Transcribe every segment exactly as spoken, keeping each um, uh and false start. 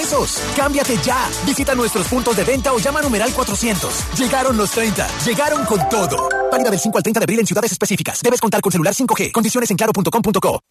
pesos. ¡Cámbiate ya! Visita nuestros puntos de venta o llama a numeral cuatrocientos. Llegaron los treinta. Llegaron con todo. Válida del cinco al treinta de abril en ciudades específicas. Debes contar con celular cinco G. Condiciones en claro punto com punto co.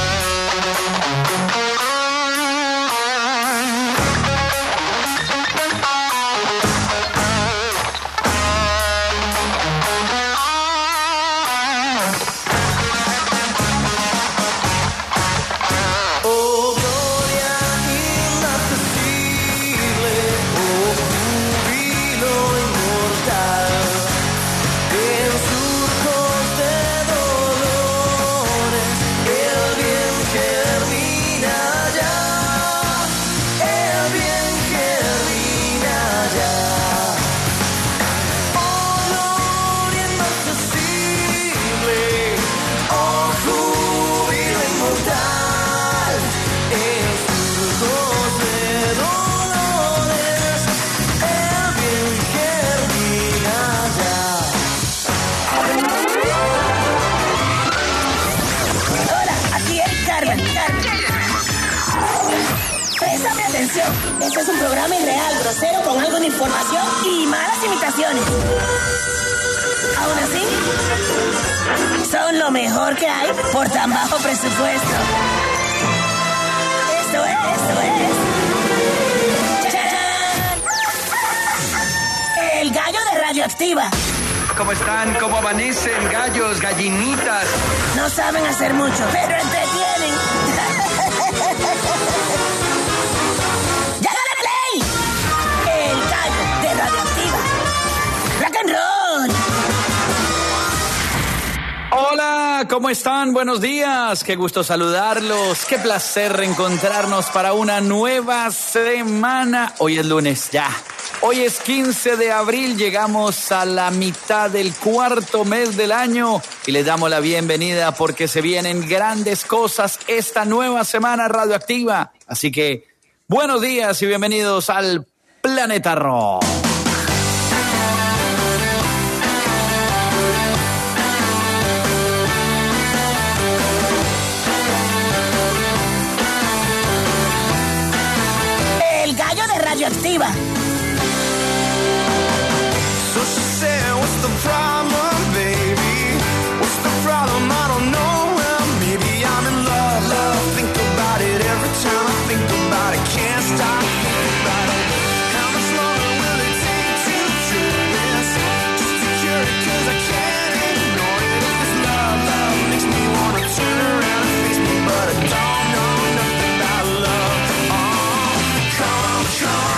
Este es un programa irreal, grosero, con algo de información y malas imitaciones. Aún así, son lo mejor que hay por tan bajo presupuesto. Esto es, esto es... ¡Chachán! El gallo de Radioactiva. ¿Cómo están? ¿Cómo amanecen? Gallos, gallinitas. No saben hacer mucho, pero entretienen. Hola, ¿cómo están? Buenos días, qué gusto saludarlos, qué placer reencontrarnos para una nueva semana. Hoy es lunes, ya. Hoy es quince de abril, llegamos a la mitad del cuarto mes del año y les damos la bienvenida porque se vienen grandes cosas esta nueva semana radioactiva. Así que, buenos días y bienvenidos al Planeta Rock. Radioactiva. So she said, what's the problem, baby? What's the problem? I don't know. Well, maybe I'm in love, love. Think about it every time I think about it. Can't stop thinking about it. How much longer will it take to cure this? Just to cure it, cause I can't ignore it. If this love, love makes me wanna turn around and face me, but I don't know nothing about love. Oh, come on, come on.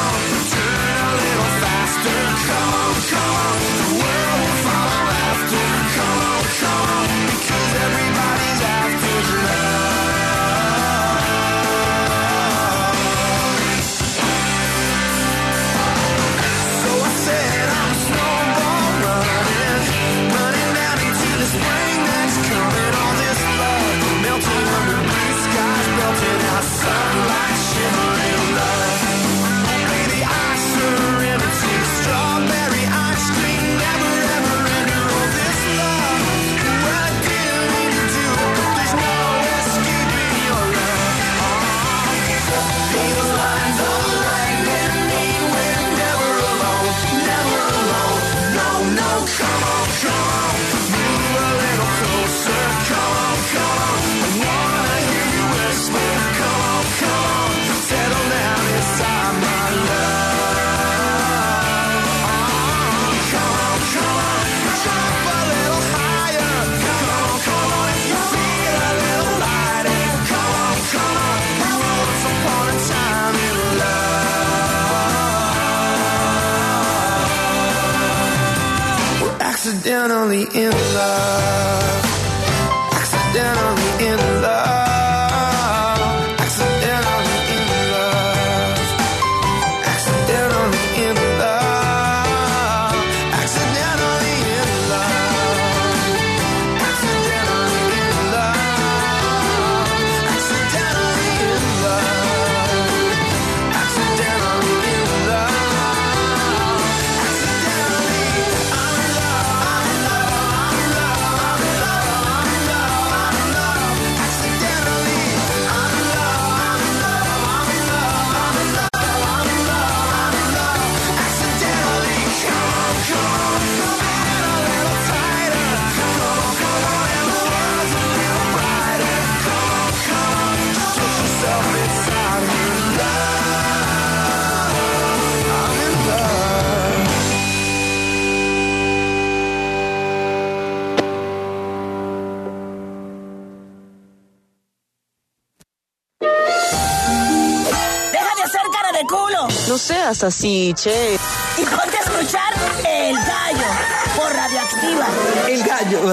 Accidentally in love. Accidentally in love. Accidentally in love. Accidentally in love. Accidentally in love. Accidentally in love. Accidentally in love. Accidentally in love. Accidentally I'm in love. I'm in love. No seas así, che. Y ponte a escuchar El Gallo por Radioactiva. El Gallo.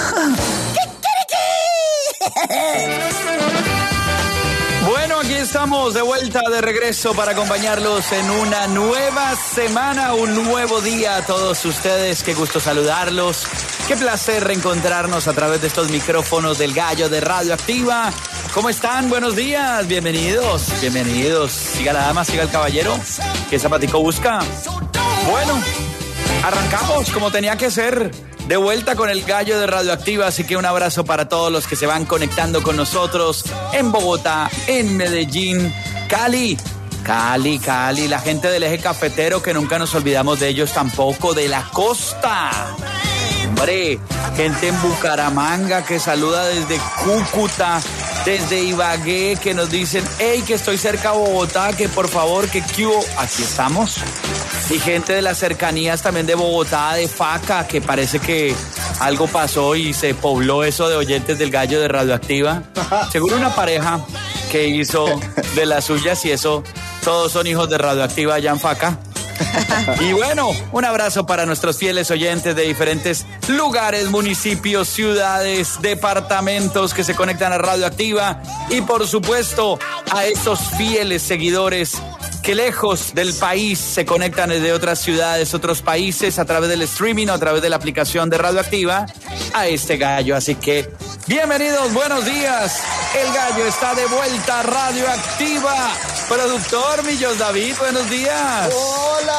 Bueno, aquí estamos de vuelta, de regreso para acompañarlos en una nueva semana, un nuevo día a todos ustedes. Qué gusto saludarlos, qué placer reencontrarnos a través de estos micrófonos del Gallo de Radioactiva. ¿Cómo están? Buenos días, bienvenidos, bienvenidos. Siga la dama, siga el caballero. ¿Qué zapatico busca? Bueno, arrancamos como tenía que ser. De vuelta con el Gallo de Radioactiva, así que un abrazo para todos los que se van conectando con nosotros en Bogotá, en Medellín, Cali, Cali, Cali, la gente del eje cafetero, que nunca nos olvidamos de ellos tampoco, de la costa. Hombre, gente en Bucaramanga que saluda desde Cúcuta, desde Ibagué, que nos dicen, hey, que estoy cerca de Bogotá, que por favor, que qué hubo, aquí estamos. Y gente de las cercanías también de Bogotá, de Faca, que parece que algo pasó y se pobló eso de oyentes del Gallo de Radioactiva. Seguro una pareja que hizo de las suyas y eso, todos son hijos de Radioactiva allá en Faca. Y bueno, un abrazo para nuestros fieles oyentes de diferentes lugares, municipios, ciudades, departamentos que se conectan a Radioactiva y por supuesto a esos fieles seguidores que lejos del país se conectan desde otras ciudades, otros países, a través del streaming o a través de la aplicación de Radioactiva a este Gallo. Así que, bienvenidos, buenos días. El Gallo está de vuelta, Radioactiva. Productor Millos David, buenos días. Hola,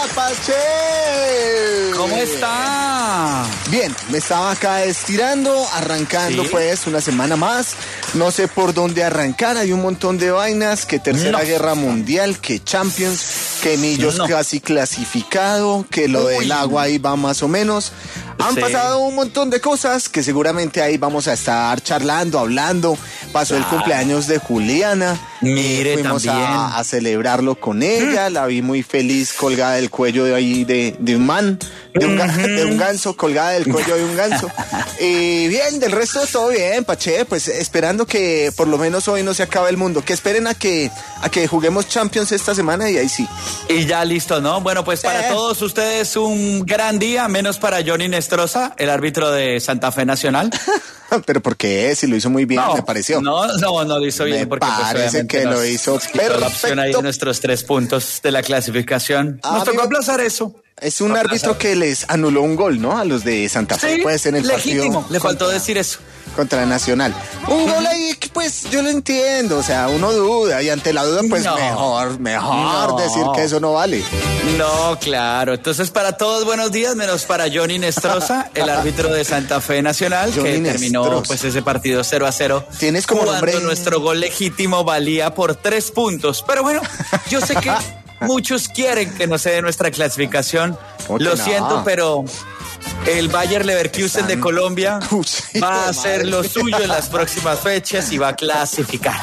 Pache. ¿Cómo está? Bien, me estaba acá estirando, arrancando ¿Sí? pues una semana más. No sé por dónde arrancar, hay un montón de vainas, que Tercera No. Guerra Mundial, que Champions, que Millos No. casi clasificado, que lo Uy. del agua ahí va más o menos. Han Sí. pasado un montón de cosas que seguramente ahí vamos a estar charlando, hablando. Pasó el Claro. cumpleaños de Juliana. Mire, fuimos también. a, a celebrarlo con ella. La vi muy feliz colgada del cuello de ahí de, de un man, de un, ga- de un ganso, colgada del cuello de un ganso. Y bien, del resto todo bien, Pache. Pues esperando que por lo menos hoy no se acabe el mundo. Que esperen a que, a que juguemos Champions esta semana y ahí sí. Y ya listo, ¿no? Bueno, pues para Eh. todos ustedes un gran día, menos para Johnny Nestroza, el árbitro de Santa Fe Nacional. Pero porque si lo hizo muy bien, me pareció. No, no, no lo hizo bien Me porque pues, parece obviamente que lo nos hizo quitó la opción ahí de perfecto. nuestros tres puntos de la clasificación. Ah, Nos tocó amigo. aplazar eso. Es un Aplazar. árbitro que les anuló un gol, ¿no? A los de Santa Fe, Sí, pues en el legítimo. partido. Le faltó contra- decir eso. Contra Nacional. Un gol ahí que pues yo lo entiendo, o sea, uno duda y ante la duda pues No. mejor, mejor No. decir que eso no vale. No, claro. Entonces, para todos, buenos días, menos para Johnny Nestroza, el árbitro de Santa Fe Nacional, Johnny que terminó Nestroza. pues ese partido cero a cero. Tienes como Cuando nombre- nuestro gol legítimo valía por tres puntos. Pero bueno, yo sé que muchos quieren que no se dé nuestra clasificación. ¿Cómo que Lo no? siento, pero el Bayer Leverkusen de Colombia Uy, sí, va a hijo de hacer madre. lo suyo en las próximas fechas y va a clasificar.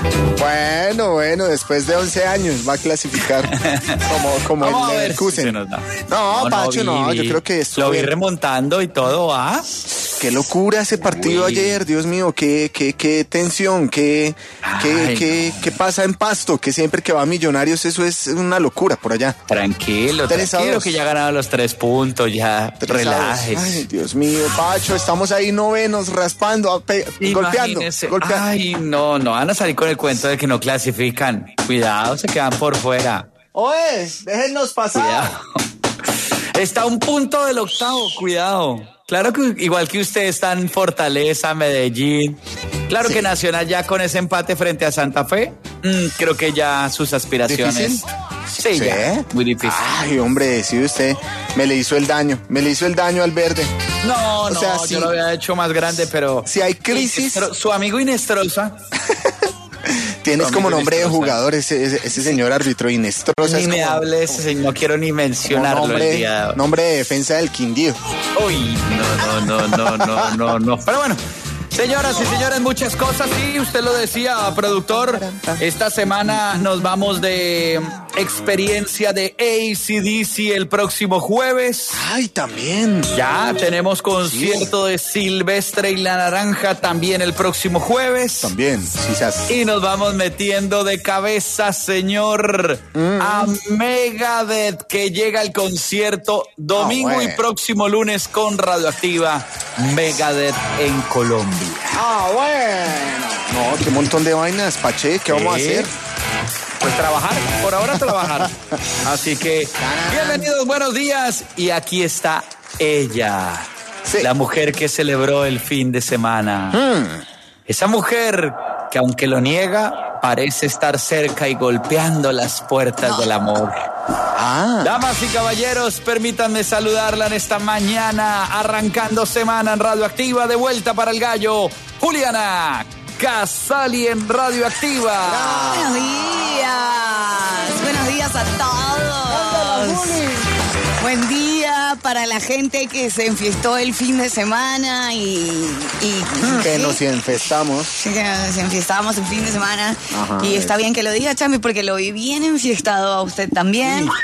Bueno, bueno, después de once años va a clasificar como, como Vamos a el ver si se Leverkusen. nos da. No, Pacho, vi, no, vi. yo creo que esto Lo vi remontando y todo, ¿ah? Qué locura ese partido Uy. ayer, Dios mío, qué, qué, qué tensión, qué, qué, Ay, qué, qué pasa en Pasto, que siempre que va a Millonarios eso es una locura por allá. Tranquilo, Tres a tranquilo, dos. que ya ha ganado los tres puntos, ya Tres a dos. relájese. Ay, Dios mío, Pacho, estamos ahí novenos, raspando, ape- golpeando, Imagínese. golpeando. Ay, no, no van a salir con el cuento de que no clasifican. Cuidado, se quedan por fuera. Oye, déjennos pasar. Cuidado. Está a un punto del octavo, cuidado. Claro que igual que usted está en Fortaleza, Medellín. Claro Sí. que Nacional ya con ese empate frente a Santa Fe, mm, creo que ya sus aspiraciones. ¿Difícil? Sí, ya, muy difícil. Ay, hombre, sí, usted me le hizo el daño, me le hizo el daño al verde. No, O no, sea, yo sí. lo había hecho más grande, pero... Si hay crisis, Pero su amigo Inestrosa, tienes Amigo como nombre de Inestrosa. jugador ese, ese, ese señor árbitro Inestrosa. ni es me como- hable ese señor, no quiero ni como mencionarlo el nombre, día de hoy. nombre de defensa del Quindío. Uy, no, no, no, no, no, no, no. Pero bueno, señoras y señores, muchas cosas. Sí, usted lo decía, productor. Esta semana nos vamos de experiencia de A C D C el próximo jueves. Ay, también. Ya tenemos concierto sí. de Silvestre y la Naranja también el próximo jueves. También, quizás. Y nos vamos metiendo de cabeza, señor, mm. a Megadeth, que llega al concierto domingo ah, bueno. y próximo lunes con Radioactiva. Megadeth en Colombia. Ah, bueno. No, qué montón de vainas, Pache, ¿qué vamos ¿Eh? a hacer? Pues trabajar, por ahora trabajar. Así que, bienvenidos, buenos días. Y aquí está ella, sí. la mujer que celebró el fin de semana. Hmm. Esa mujer que, aunque lo niega, parece estar cerca y golpeando las puertas no. del amor. Ah. Damas y caballeros, permítanme saludarla en esta mañana, arrancando semana en Radioactiva, de vuelta para el gallo, Juliana Casali en Radioactiva. Buenos días, buenos días a todos. Buen día para la gente que se enfiestó el fin de semana y... y que ¿sí? nos enfestamos. Sí, que nos enfiestamos el fin de semana. Ajá, y está bien que lo diga, Champi, porque lo vi bien enfiestado a usted también. Sí.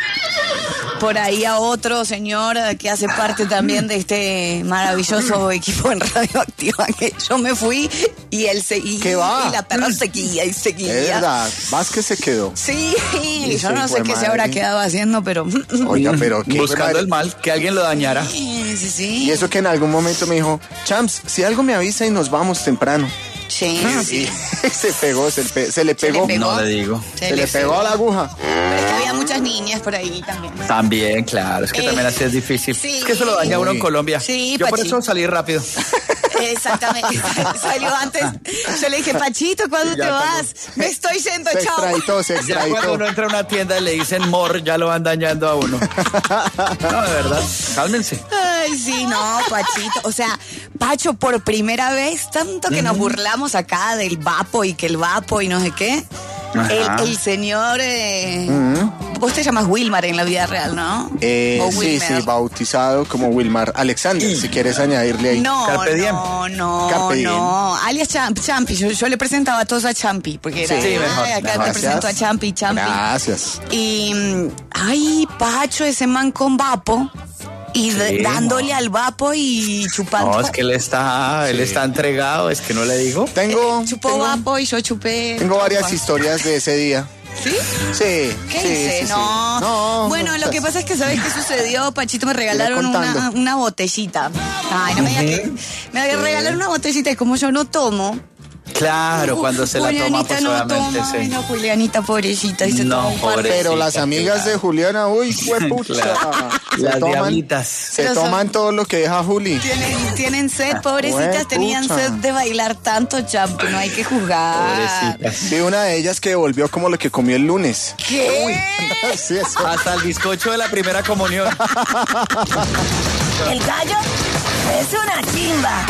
Por ahí a otro señor que hace parte también de este maravilloso equipo en Radioactiva, que yo me fui y él seguía. ¿Qué va? Y la perra seguía y seguía. Es verdad, Vázquez se quedó. Sí, y yo no sé qué se habrá quedado haciendo, pero... Oiga, pero... ¿qué buscando el mal, que alguien lo dañara. Sí, sí, sí. Y eso que en algún momento me dijo, Champs, si algo me avisa y nos vamos temprano. Sí, sí. se pegó, se, pe- se le pegó. Se le pegó. No le digo. Se, se le, le pegó, pegó a la aguja. Pero es que había muchas niñas por ahí también. También, claro. Es que eh, también así es difícil. Sí. Es que eso lo daña uno en Colombia. Sí, Yo Pachi. por eso salí rápido. Exactamente. Salió antes. Yo le dije, Pachito, ¿cuándo te vas? Me estoy yendo, se chao. Extraitó, se extraitó. Ya cuando uno entra a una tienda y le dicen mor, ya lo van dañando a uno. No, de verdad. Cálmense. Ay, sí, no, Pachito. O sea, Pacho, por primera vez, tanto que uh-huh. nos burlamos acá del Vapo y que el Vapo y no sé qué. El, el señor... Eh, uh-huh. Vos te llamas Wilmar en la vida real, ¿no? Eh, sí, sí, bautizado como Wilmar Alexander, uh-huh. si quieres añadirle ahí. No, Carpe diem. no, no, Carpe diem. no. Alias Champ, Champi. Yo, yo le presentaba a todos a Champi, porque era... Sí, mejor. Ay, acá Gracias. te presento a Champi, Champi. Gracias. Y... Ay, Pacho, ese man con Vapo... Y sí, dándole no. al Vapo y chupando. No, es que él está, sí. él está entregado, es que no le digo. Tengo. Eh, chupó tengo, Vapo y yo chupé. Tengo varias Vapo. historias de ese día. ¿Sí? Sí. ¿Qué sí, hice? sí, no. Sí. no. Bueno, no, lo que pasa es que, ¿sabes qué sucedió? Pachito, me regalaron una, una botellita. Ay, no me digas que. Me sí. regalaron una botellita y como yo no tomo. Claro, cuando se Julianita la toma, pues no obviamente toma, sí. No, Julianita, pobrecita. Y se no, toma un par. Pero las amigas claro. de Juliana, uy, huepucha. Claro. Se las toman, diablitas. Se Pero toman son, todo lo que deja Juli. Tienen, tienen sed, pobrecitas, huepucha. Tenían sed de bailar tanto, Champi, no hay que juzgar. Pobrecitas. Vi una de ellas que volvió como lo que comió el lunes. ¿Qué? Uy. Sí, eso. Hasta el bizcocho de la primera comunión. El gallo es una chimba.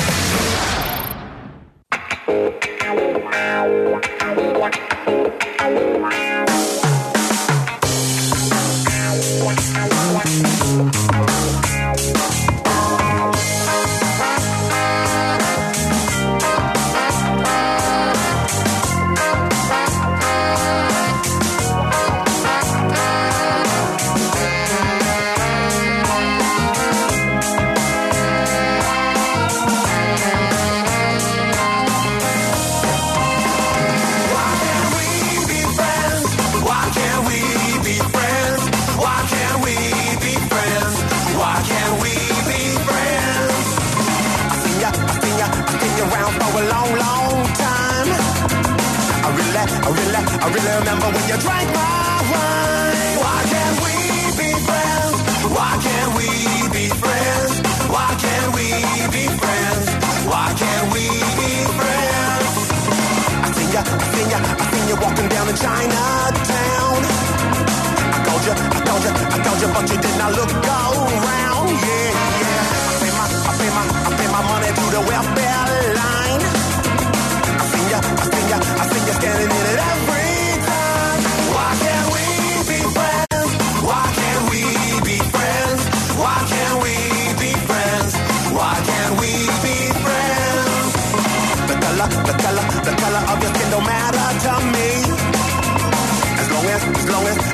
I really, I really remember when you drank my wine. Why can't we be friends? Why can't we be friends? Why can't we be friends? Why can't we be friends? I seen ya, I seen ya, I seen you walking down in Chinatown. I called you, I called you, I called you, but you did not look around. Yeah, yeah. I pay my, I pay my, I pay my money to the welfare line. I seen ya, I seen ya, I seen ya standing in it every time. Why can't we be friends? Why can't we be friends? Why can't we be friends? Why can't we be friends? The color, the color, the color of your skin don't matter to me. As long as, as long as,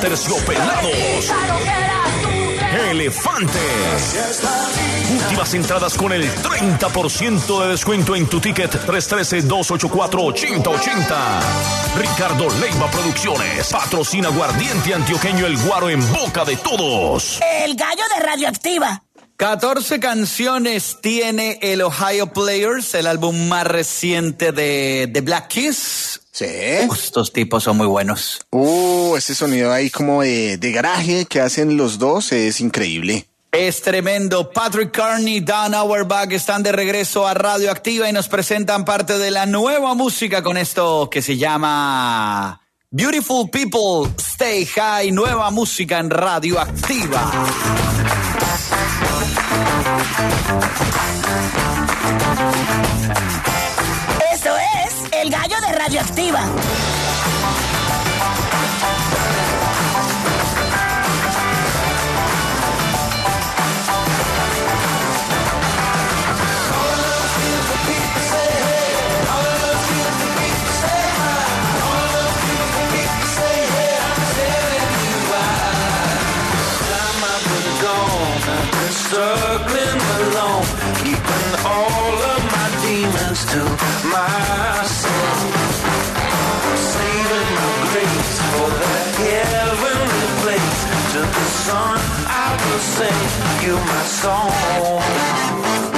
Aterciopelados. Elefantes. Últimas entradas con el treinta por ciento de descuento en tu ticket. Tres uno tres, dos ocho cuatro, ocho cero ocho cero. Ricardo Leiva Producciones patrocina Aguardiente Antioqueño El Guaro en boca de todos. El gallo de Radioactiva. catorce canciones tiene el Ohio Players, el álbum más reciente de, de Black Keys. Sí. Estos tipos son muy buenos. Uh, ese sonido ahí como de, de garaje que hacen los dos es increíble. Es tremendo. Patrick Carney, Dan Auerbach están de regreso a Radioactiva y nos presentan parte de la nueva música con esto que se llama Beautiful People, Stay High. Nueva música en Radioactiva. Esto es El Gallo de Radioactiva. Struggling alone, keeping all of my demons to myself. Saving my grace for that heavenly place. To the sun I will sing you my song.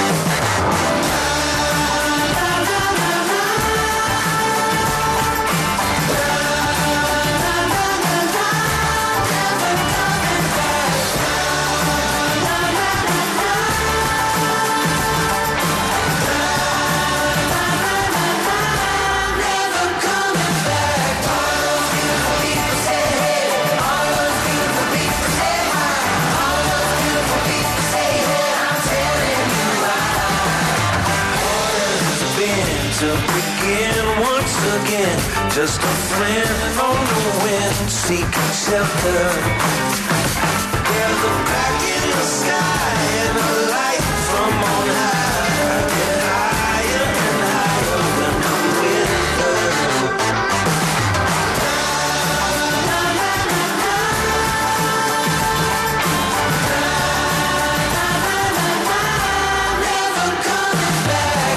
To begin once again, just a friend on the wind, seeking shelter. There's a crack in the sky and a light from on high. Get higher and higher when I'm with her. Never coming back.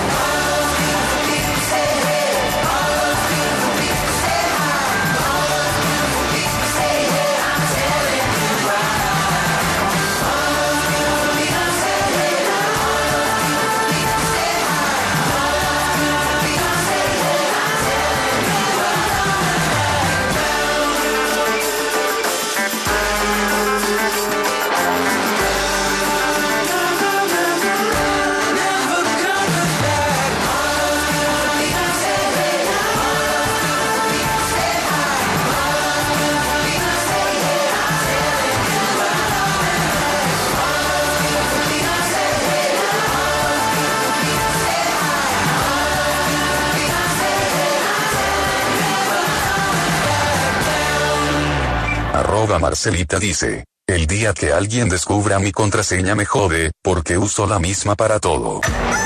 Arroba Marcelita dice, el día que alguien descubra mi contraseña me jode, porque uso la misma para todo.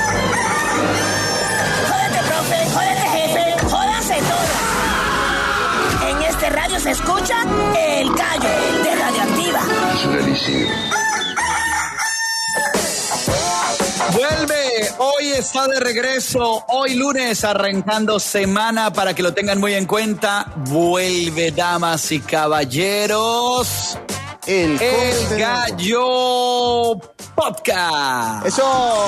Jódete, profe, jódete, jefe, jódanse todos. En este radio se escucha El Gallo de Radioactiva. Vuelve, hoy está de regreso, hoy lunes arrancando semana para que lo tengan muy en cuenta. Vuelve, damas y caballeros, El, El Gallo Podcast. Eso.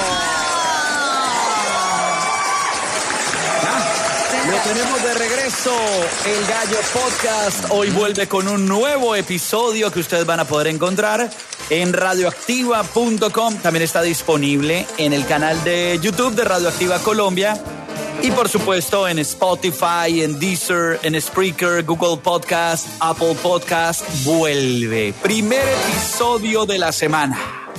Lo tenemos de regreso, El Gallo Podcast. Hoy vuelve con un nuevo episodio que ustedes van a poder encontrar en radioactiva punto com. También está disponible en el canal de YouTube de Radioactiva Colombia. Y por supuesto en Spotify, en Deezer, en Spreaker, Google Podcast, Apple Podcast. Vuelve. Primer episodio de la semana.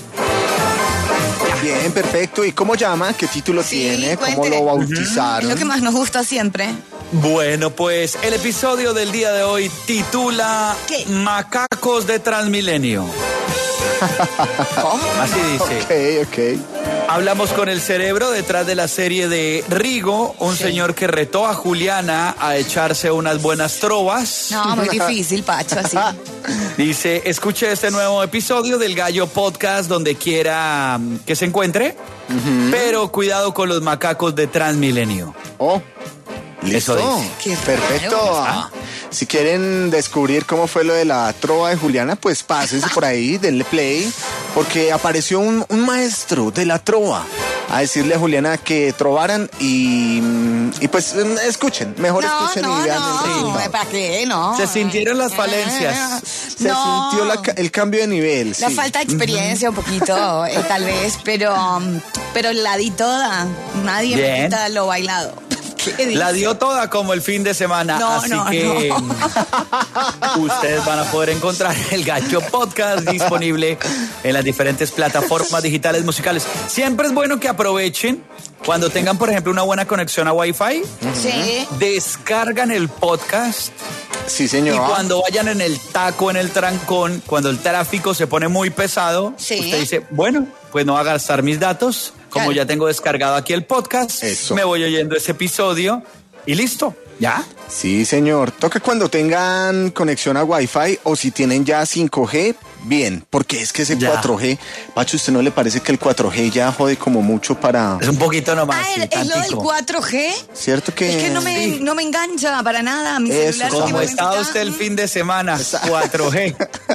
Bien, perfecto. ¿Y cómo llama? ¿Qué título Sí, tiene? ¿Cómo cuéntele. lo bautizaron? Es lo que más nos gusta siempre. Bueno, pues el episodio del día de hoy titula ¿Qué? Macacos de Transmilenio. ¿Cómo? Así dice. Ok, ok. Hablamos con el cerebro detrás de la serie de Rigo, un Sí. señor que retó a Juliana a echarse unas buenas trovas. No, muy difícil, Pacho, así. Dice, escuche este nuevo episodio del Gallo Podcast donde quiera mm, que se encuentre, pero cuidado con los macacos de Transmilenio. Oh, listo. Eso dice. Qué Perfecto. raro. Ah, Si quieren descubrir cómo fue lo de la trova de Juliana, pues pásense por ahí, denle play, porque apareció un, un maestro de la trova a decirle a Juliana que trovaran y, y pues escuchen, mejor No, escuchen no, y vean el no, resultado. ¿para qué? No. Se sintieron las falencias. Se No. sintió la ca- el cambio de nivel. La sí. falta de experiencia un poquito, eh, tal vez, pero, um, pero la di toda. Nadie Bien. me quita lo bailado. ¿Qué La dice? dio toda como el fin de semana, No, así no, que no. ustedes van a poder encontrar el Gallo Podcast disponible en las diferentes plataformas digitales musicales. Siempre es bueno que aprovechen cuando tengan, por ejemplo, una buena conexión a Wi-Fi, Sí. descargan el podcast Sí, y señor. cuando vayan en el taco, en el trancón, cuando el tráfico se pone muy pesado, Sí. usted dice, bueno, pues no va a gastar mis datos, como Claro. ya tengo descargado aquí el podcast, Eso. me voy oyendo ese episodio y listo, ¿ya? Sí, señor. Toca cuando tengan conexión a Wi-Fi o si tienen ya cinco G, bien, porque es que ese Ya. cuatro G, Pacho, ¿usted no le parece que el cuatro G ya jode como mucho para... Es un poquito nomás. Ah, sí, ¿es lo del tantico. cuatro G? ¿Cierto que...? Es que no me, Sí. no me engancha para nada. Mi Eso, celular como Como últimamente estaba está- usted el fin de semana, cuatro G.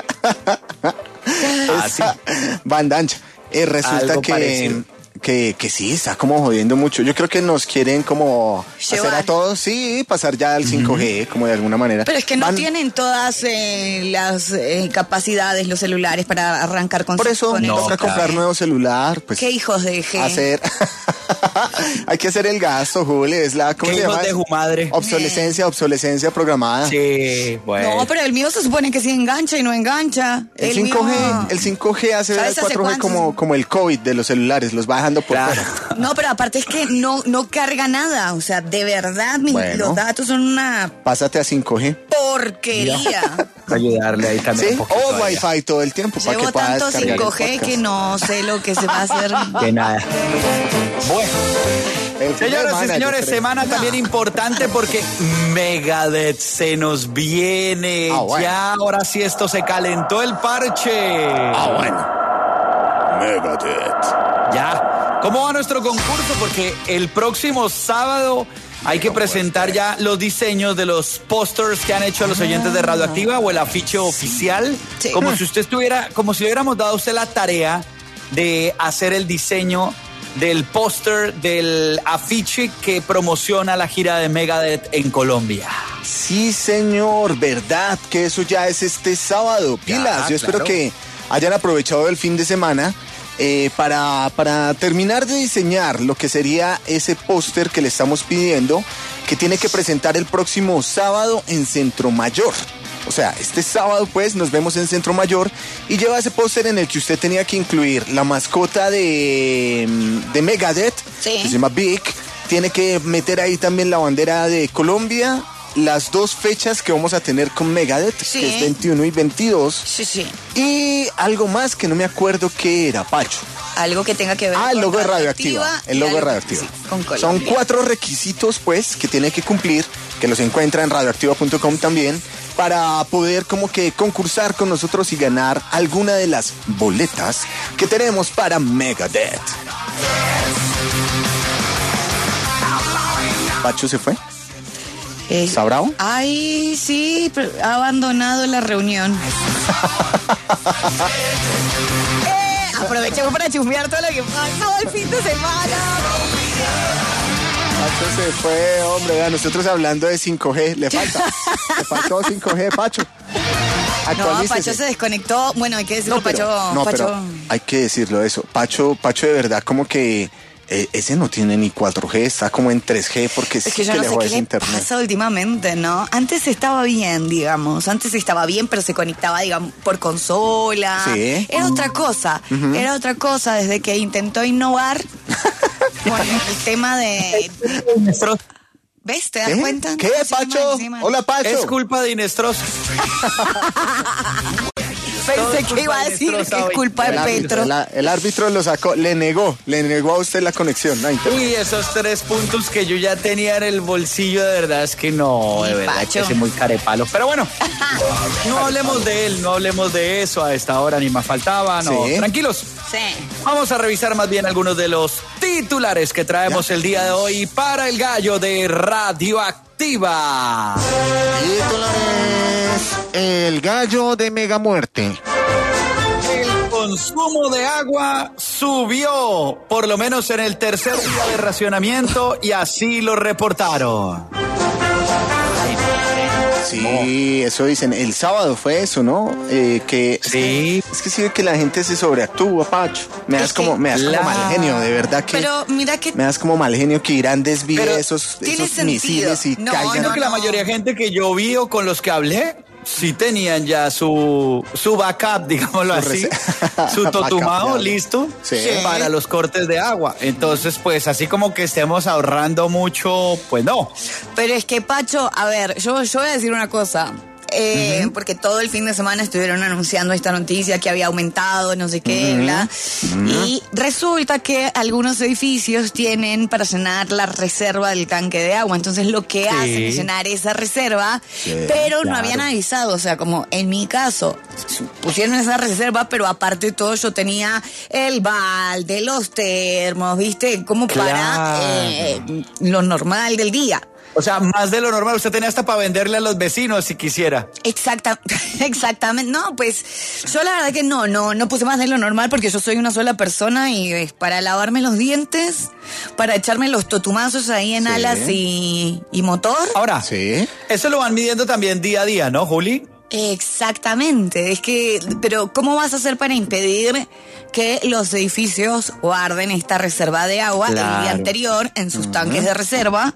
Así. Banda ancha. Eh, resulta Algo que, parecido. que, que sí, está como jodiendo mucho. Yo creo que nos quieren como Llevar. hacer a todos, sí, pasar ya al cinco G, como de alguna manera. Pero es que no Van- tienen todas eh, las eh, capacidades los celulares para arrancar con Por eso con el toca cinco G. comprar nuevo celular, pues... ¿Qué hijos de G? Hacer... Hay que hacer el gasto, Juli, es la... ¿Cómo ¿Qué se hijos llama? de su madre? Obsolescencia, obsolescencia programada. Sí, bueno. No, pero el mío se supone que sí engancha y no engancha. El cinco G, mío- el cinco G hace ¿Sabes el hace cuatro G cuánto? como, como el COVID de los celulares, los va dejando por Claro. fuera. No, pero aparte es que no, no carga nada. O sea, de verdad, mis- Bueno. los datos son una Pásate a cinco G. porquería. Ayudarle ahí también Sí, un poquito. o a ella. Wi-Fi todo el tiempo para Llevo que puedas tanto descargar cinco el G podcast. que no sé lo que se va a hacer. De nada. Bueno. El fin de Señoras y semana, yo señores, creo. semana también importante porque Megadeth se nos viene. Ah, bueno. Ya, ahora sí esto se calentó el parche. Ah, bueno. Megadeth. Ya. ¿Cómo va nuestro concurso? Porque el próximo sábado hay que presentar ya los diseños de los pósters que han hecho los oyentes de Radioactiva o el afiche oficial. Sí. Como si usted estuviera, como si le hubiéramos dado a usted la tarea de hacer el diseño del póster del afiche que promociona la gira de Megadeth en Colombia. Sí, señor, verdad que eso ya es este sábado. Pilas, yo espero claro. que hayan aprovechado el fin de semana eh, para, para terminar de diseñar lo que sería ese póster que le estamos pidiendo, que tiene que presentar el próximo sábado en Centro Mayor. O sea, este sábado pues nos vemos en Centro Mayor y lleva ese póster en el que usted tenía que incluir la mascota de, de Megadeth, Sí. que se llama Big. Tiene que meter ahí también la bandera de Colombia, las dos fechas que vamos a tener con Megadeth, Sí. que es veintiuno y veintidós, Sí, sí. y algo más que no me acuerdo qué era, Pacho. Algo que tenga que ver Ah, el con logo de Radioactiva. El y logo de algo- Radioactiva. sí, con Son Colombia. cuatro requisitos, pues, que tiene que cumplir, que los encuentra en radioactiva punto com también, para poder como que concursar con nosotros y ganar alguna de las boletas que tenemos para Megadeth. ¿Pacho se fue? Eh, ¿Está bravo? Ay, sí, pero ha abandonado la reunión. eh, aprovechemos para chusmear todo lo que pasó el fin de semana. Pacho se fue, hombre, vea, nosotros hablando de cinco G, le falta, le faltó cinco G, Pacho. No, Actualícese. Pacho se desconectó. Bueno, hay que decirlo, No, pero, Pacho. no, Pacho. pero hay que decirlo eso. Pacho, Pacho de verdad como que eh, ese no tiene ni cuatro G, está como en tres G porque Es sí que yo que no le sé jode qué ese le internet. pasa últimamente, ¿no? Antes estaba bien, digamos. Antes estaba bien, pero se conectaba, digamos, por consola. Sí. Era otra cosa. Era otra cosa desde que intentó innovar con el tema de... ¿Ves? ¿Te das ¿Qué? cuenta? ¿Qué, Sí, Pacho? man, sí, man. Hola, Pacho. Es culpa de Inestrosa. Pensé Pensé que iba a decir que es culpa de El árbitro, Petro. el, el árbitro lo sacó, le negó, le negó a usted la conexión. Ay, Uy, esos tres puntos que yo ya tenía en el bolsillo, de verdad es que no, de verdad Pacho. que es muy carepalo. Pero bueno, no hablemos de él, no hablemos de eso a esta hora, ni más faltaba, no. Sí. Tranquilos. Sí. Vamos a revisar más bien algunos de los titulares que traemos el día de hoy para el gallo de Radioactiva. Titulares, el gallo de Mega Muerte. El consumo de agua subió, por lo menos en el tercer día de racionamiento, y así lo reportaron. Sí, eso dicen. El sábado fue eso, ¿no? Eh, que Sí. Es que sí ve que la gente se sobreactúa, Pacho. Me das Es como, que- me das como La- mal genio, de verdad que. Pero mira que Me das como mal genio que Irán desvíe Pero esos, tiene esos sentido. misiles y No, caigan. Creo que la mayoría de gente que yo vi o con los que hablé, sí tenían ya su, su backup, digámoslo Su así, rece- su Backup totumado de listo Sí. para los cortes de agua. Entonces, pues así como que estemos ahorrando mucho, pues no. Pero es que, Pacho, a ver, yo, yo voy a decir una cosa. Eh, Porque todo el fin de semana estuvieron anunciando esta noticia que había aumentado, no sé qué, bla. Y resulta que algunos edificios tienen para llenar la reserva del tanque de agua. Entonces lo que Sí. hacen es llenar esa reserva, Sí, pero no claro. habían avisado. O sea, como en mi caso, pusieron esa reserva, pero aparte de todo yo tenía el balde, los termos, ¿viste? Como para Claro. eh, lo normal del día. O sea, más de lo normal, usted tenía hasta para venderle a los vecinos si quisiera. Exacta, exactamente. No, pues yo la verdad que no, no, no puse más de lo normal porque yo soy una sola persona y es para lavarme los dientes, para echarme los totumazos ahí en Sí. alas y, y motor. Ahora, Sí. eso lo van midiendo también día a día, ¿no, Juli? Exactamente, es que, pero ¿cómo vas a hacer para impedir que los edificios guarden esta reserva de agua el Claro. día anterior en sus tanques de reserva?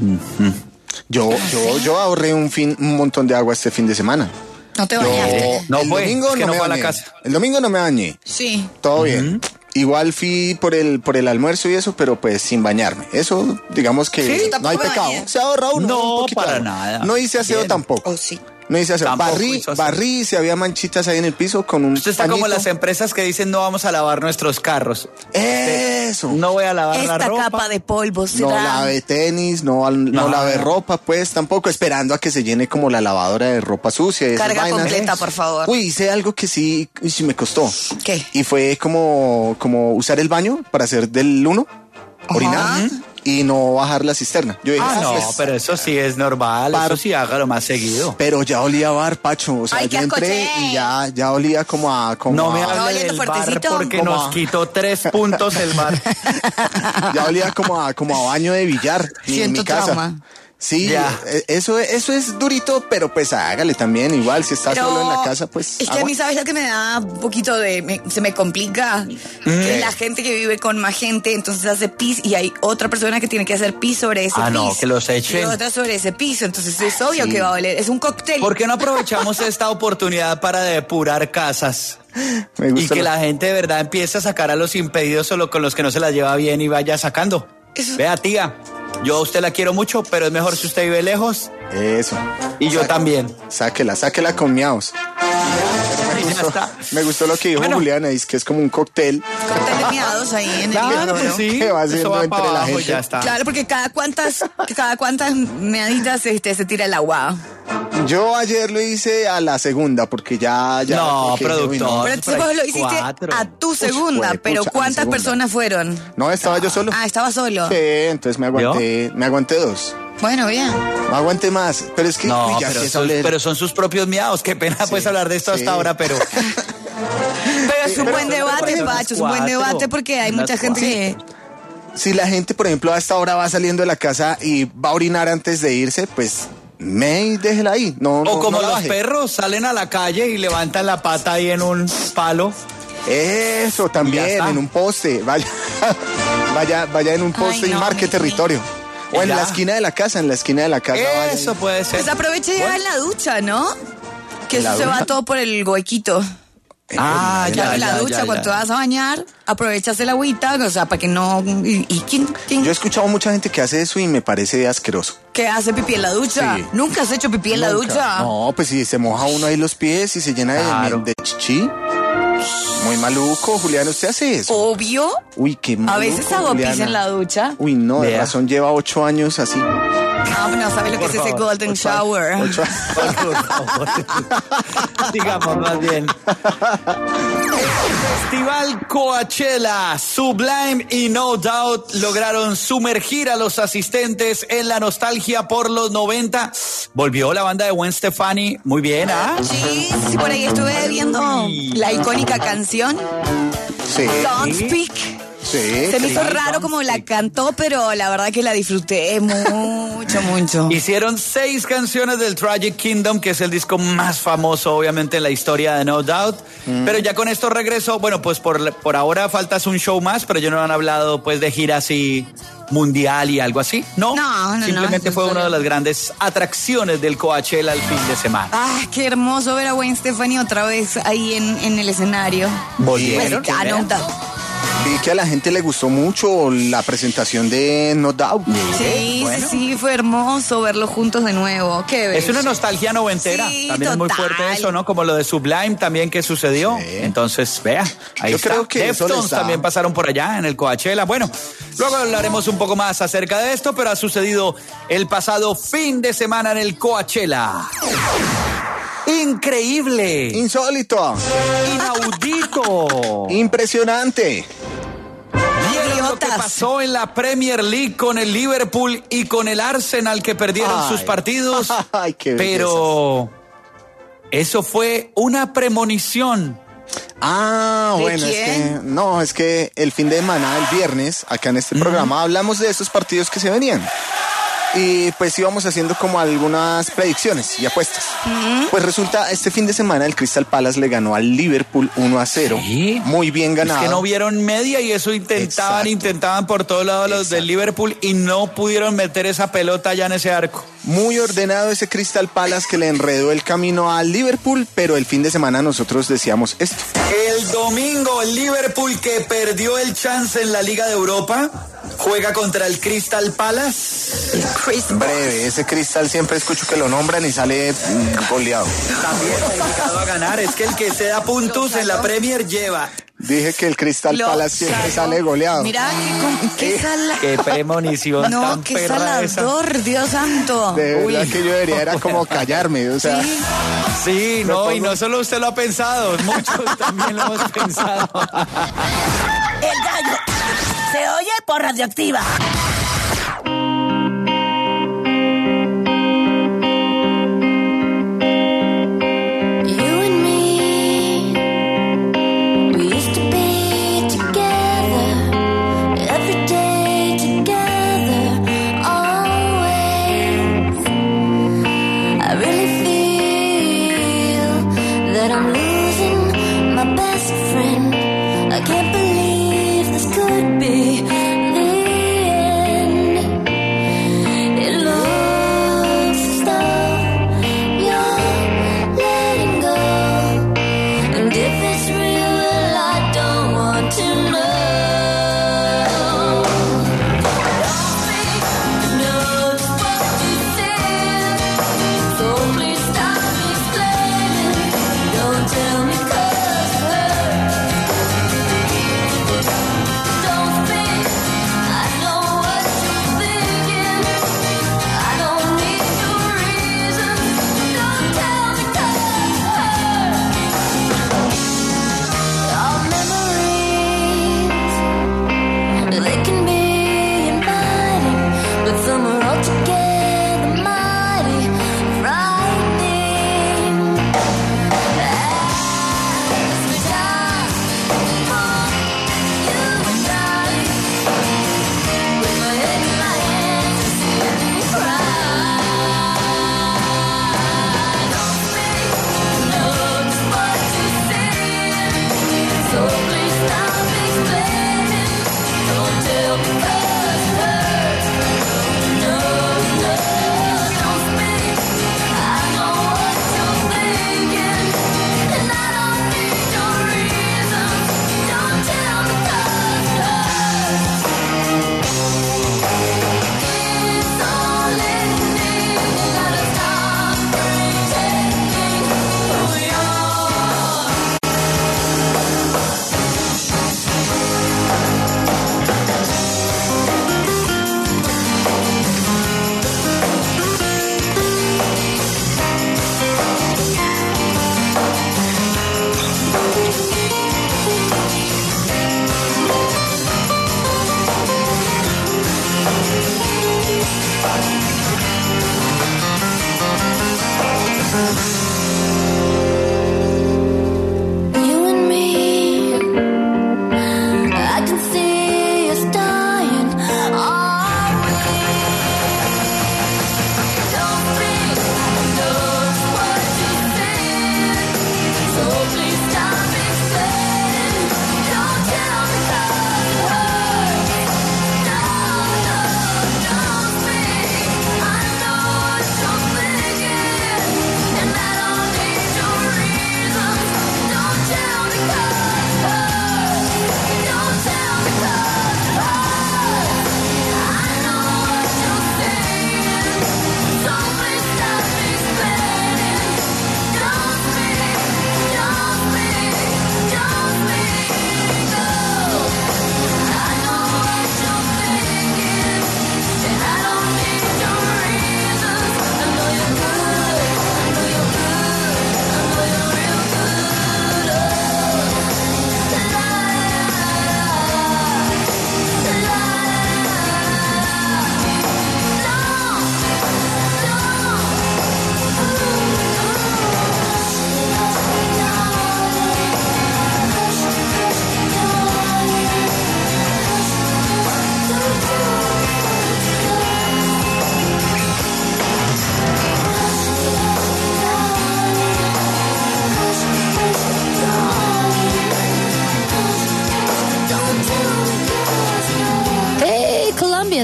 Yo, yo, yo ahorré un fin, un montón de agua este fin de semana. No te Yo, bañaste. No el fue, domingo es que no me fue a la bañé. casa. El domingo no me bañé. Sí. Todo bien. Igual fui por el por el almuerzo y eso, pero pues sin bañarme. Eso, digamos que Sí, no hay tampoco me pecado. bañé. Se ahorra uno. No, un poquito para de agua. nada. No hice aseo Bien. tampoco. Oh, sí. No hice aseo. Tampoco Barrí, hizo aseo. barrí, si había manchitas ahí en el piso con un Usted está como pañito. las empresas que dicen no vamos a lavar nuestros carros. Eso. No voy a lavar la Esta ropa. capa de polvo No será... lave tenis, no, no No. lave ropa, pues tampoco esperando a que se llene como la lavadora de ropa sucia. y esas Carga vainas. completa, por favor. Uy, hice algo que sí, sí me costó. ¿Qué? Y fue como, como usar el baño para hacer del uno, orinar y no bajar la cisterna. Yo dije, Ah, no, pues, pero eso sí es normal, Par- eso sí hágalo más seguido. pero ya olía a bar, Pacho. O sea, Ay, yo qué entré asco, y ya, ya olía como a... Como No me a- Está hable oliendo del bar fuertecito. porque ¿Cómo? nos quitó tres puntos el bar. ya olía como a, como a baño de billar en Siento mi casa. trauma. Sí, Ya. eh, eso, eso es durito, pero pues hágale también. Igual, si está Pero solo en la casa, pues. es que a mí, aguanta. ¿sabes lo que me da un poquito de... me- se me complica? Que la gente que vive con más gente, entonces hace pis y hay otra persona que tiene que hacer pis sobre ese Ah, pis. no, que los echen. Y otra sobre ese piso, entonces es obvio sí. que va a oler. Es un cóctel. ¿Por qué no aprovechamos esta oportunidad para depurar casas? Me Y gusta que la- la gente de verdad empiece a sacar a los impedidos solo con los que no se la lleva bien y vaya sacando. Eso- Vea, tía, yo a usted la quiero mucho, pero es mejor si usted vive lejos. Eso. Y yo Saque- también. Sáquela, sáquela con miaos. Y Me ya gustó, está. me gustó lo que dijo Bueno. Juliana, es que es como un cóctel. Cóctel de miados ahí en el Claro, inodoro. pues sí. ¿Qué va eso haciendo va entre para la abajo y gente? ya está. Claro, porque cada cuantas, cada cuantas meaditas este, se tira el agua. Yo ayer lo hice a la segunda, porque ya. ya No, porque dije, uy, productor. Pero entonces vos lo hiciste Cuatro. a tu segunda, juepucha, pero a mi ¿cuántas segunda. personas fueron? No, estaba yo solo. Ah, estaba solo. Sí, entonces me aguanté, me aguanté dos. Bueno, bien. No aguanté más, pero es que No, uy, ya pero, empieza a son, oler. pero son sus propios miados. Qué pena pues hablar de esto sí. hasta ahora, pero... Pero es un pero buen son debate, personas Pacho, es un buen cuatro. debate porque hay Unas mucha gente que... Si la gente, por ejemplo, a esta hora va saliendo de la casa y va a orinar antes de irse, pues me y déjela ahí. No, no, O como no la los baje. perros salen a la calle y levantan la pata ahí en un palo. Eso Ya también, está. en un poste. Vaya, vaya, vaya en un poste Ay, y no, marque mi- territorio. O en Ya. la esquina de la casa, en la esquina de la casa. vaya Eso y- puede ser. Pues aproveche y haga en la ducha, ¿no? Que ¿En la eso se va ducha? todo por el huequito. Ah, Claro, ya, en la ya, ducha, ya, cuando ya. te vas a bañar, aprovechas el agüita, o sea, para que no... ¿Y, y quién, quién Yo he escuchado mucha gente que hace eso y me parece asqueroso. que hace pipí en la ducha? Sí. ¿Nunca has hecho pipí en la Nunca. ducha? No, pues si se moja uno ahí los pies y se llena de- Claro. de, chichi. Muy maluco, Juliana, ¿usted hace eso? Obvio. Uy, qué maluco, A veces hago pis Juliana. en la ducha. Uy, no, de Vea. razón lleva ocho años así. No, no sabe lo que es ese golden shower. Ocho- Digamos más bien. Festival Coachella, Sublime y No Doubt lograron sumergir a los asistentes en la nostalgia por los noventa. Volvió la banda de Gwen Stefani, muy bien, ¿ah? Sí, sí, por ahí estuve viendo la icónica canción Sí, Don't Speak. sí. Se me hizo sí, raro Don't como la cantó, pero la verdad que la disfruté mucho, mucho. Hicieron seis canciones del Tragic Kingdom, que es el disco más famoso, obviamente, en la historia de No Doubt. Mm. Pero ya con esto regresó. Bueno, pues por, por ahora faltas un show más, pero ellos no han hablado pues de gira así mundial y algo así. No, No, no, simplemente no, fue no, una no. de las grandes atracciones del Coachella el fin de semana. Ah, qué hermoso ver a Gwen Stefani otra vez ahí en, en el escenario. ¿Volvieron? Pues, ah, no, da- Vi que a la gente le gustó mucho la presentación de No Doubt. Sí, Bueno. sí, sí, fue hermoso verlos juntos de nuevo. Qué bello. Es una nostalgia noventera. Sí, también es muy total. fuerte eso, ¿no? Como lo de Sublime también que sucedió. Sí. Entonces, vea, ahí Yo está. creo que eso Deftones les da- también pasaron por allá en el Coachella. Bueno, luego hablaremos un poco más acerca de esto, pero ha sucedido el pasado fin de semana en el Coachella. Increíble, Insólito. inaudito. Impresionante. ¿Vieron lo que Idiotas. pasó en la Premier League con el Liverpool y con el Arsenal que perdieron Ay. sus partidos? Ay, qué belleza. Pero eso fue una premonición. Ah, ¿De bueno, es quién? que no, es que el fin de semana, el viernes, acá en este programa hablamos de esos partidos que se venían. Y pues íbamos haciendo como algunas predicciones y apuestas. Pues resulta, este fin de semana el Crystal Palace le ganó al Liverpool uno a cero. Sí. Muy bien ganado. Es que no vieron media y eso intentaban, Exacto. intentaban por todos lados los del Liverpool y no pudieron meter esa pelota ya en ese arco. Muy ordenado ese Crystal Palace que le enredó el camino al Liverpool, pero el fin de semana nosotros decíamos esto. El domingo el Liverpool, que perdió el chance en la Liga de Europa, juega contra el Crystal Palace. Breve, ese Crystal siempre escucho que lo nombran y sale mm, goleado. También dedicado a ganar. Es que el que se da puntos en la Premier lleva. Dije que el Crystal Lo Palace siempre salvo. sale goleado. Mira, qué, com- qué sala... Qué premonición No, tan qué perra esa. salador, Dios santo. De verdad Uy. que yo debería era como callarme, o sea, Sí. Sí, Me no, y pongo- no solo usted lo ha pensado, muchos también lo hemos pensado. El gallo se oye por Radioactiva. You and me, we used to be together, every day together, always. I really feel that I'm losing my best friend. I can't believe this could be the end. It looks as though you're letting go, and if it's real, well, I don't want to know. Know just what you said, so please stop explaining. Don't tell me.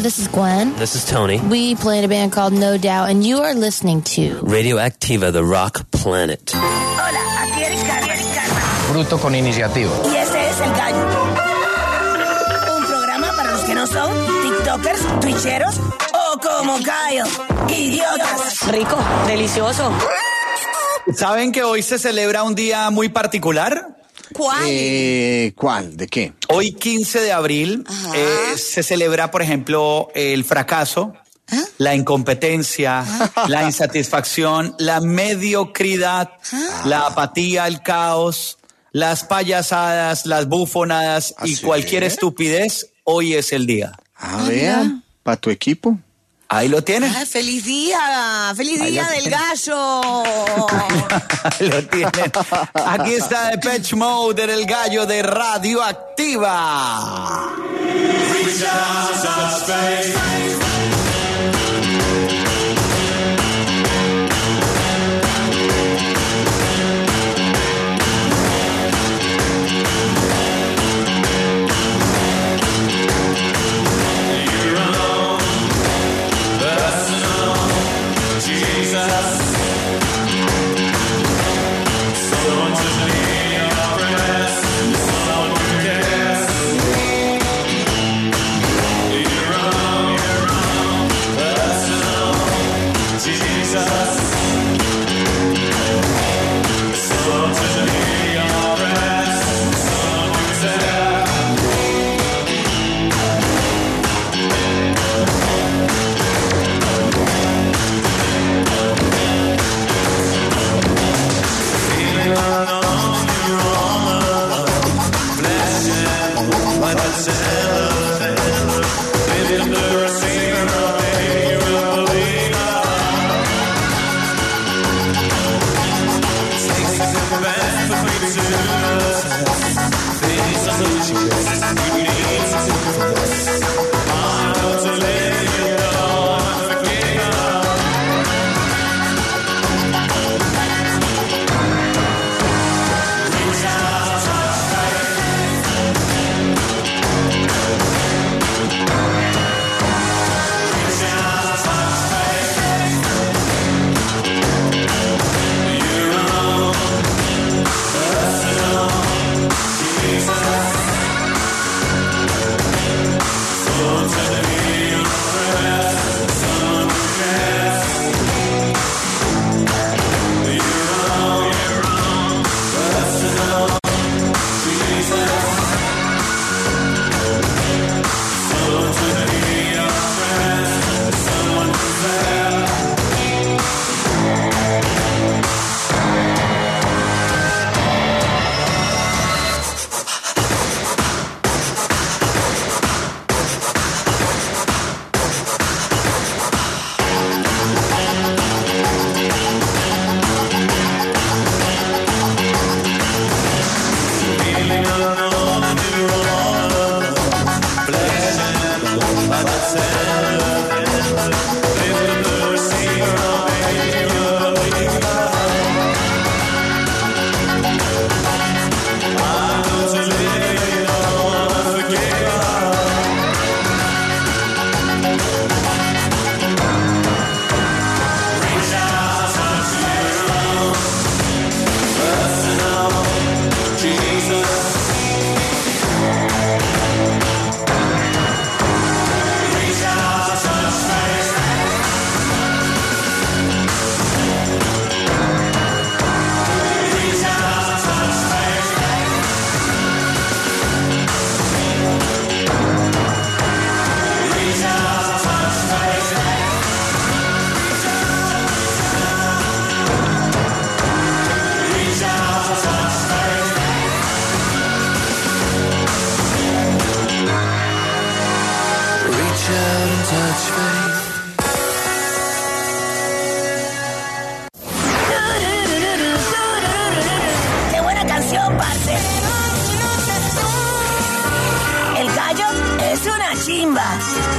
this is Gwen. This is Tony. We play in a band called No Doubt, and you are listening to Radioactiva, the rock planet. Hola, aquí Eric Carmen. Bruto con iniciativa. Y este es El Gallo. Un programa para los que no son tiktokers, twitcheros o como Cayo, idiotas. Rico, delicioso. ¿Saben que hoy se celebra un día muy particular? ¿Cuál? Eh, ¿Cuál? ¿De qué? Hoy, quince de abril, eh, se celebra, por ejemplo, el fracaso, ¿Ah? la incompetencia, ¿Ah? la insatisfacción, la mediocridad, ¿Ah? la apatía, el caos, las payasadas, las bufonadas y ¿sí? cualquier estupidez. Hoy es el día. Ah, vea, para tu equipo. Ahí lo tienen. Ah, ¡feliz día! ¡Feliz Ahí día del gallo! Ahí lo tienen. Aquí está Depeche Mode, el gallo de Radioactiva.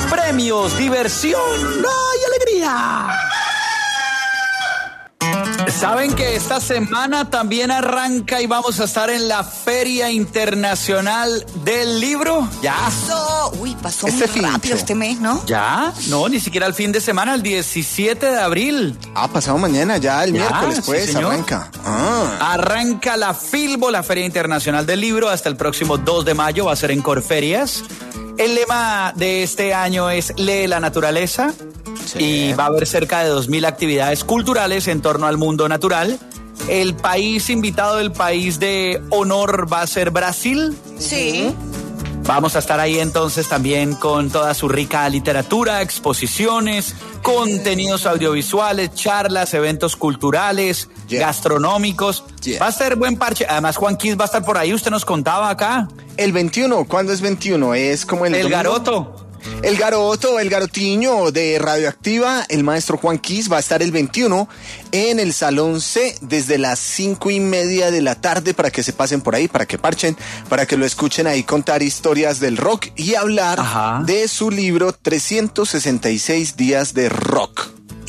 Premios, diversión, ¡ay, alegría! Saben que esta semana también arranca y vamos a estar en la Feria Internacional del Libro. Ya. Eso, uy, pasó Este muy rápido fincho. este mes, ¿no? Ya, no, ni siquiera el fin de semana, el diecisiete de abril. Ah, pasado mañana, ya el Ya, miércoles, sí, pues, señor. arranca. Ah. Arranca la Filbo, la Feria Internacional del Libro, hasta el próximo dos de mayo, va a ser en Corferias. El lema de este año es Lee la naturaleza. Sí. Y va a haber cerca de dos mil actividades culturales en torno al mundo natural. El país invitado, el país de honor va a ser Brasil. Sí. Vamos a estar ahí entonces también con toda su rica literatura, exposiciones, contenidos audiovisuales, charlas, eventos culturales, Yeah. gastronómicos. Yeah. Va a ser buen parche. Además, Juan Quis va a estar por ahí. Usted nos contaba acá. El veintiuno, ¿cuándo es veintiuno? Es como el El domingo. Garoto. El Garoto, el Garotiño de Radioactiva, el maestro Juan Quis va a estar el veintiuno en el Salón C desde las cinco y media de la tarde para que se pasen por ahí, para que parchen, para que lo escuchen ahí contar historias del rock y hablar Ajá. de su libro trescientos sesenta y seis días de rock.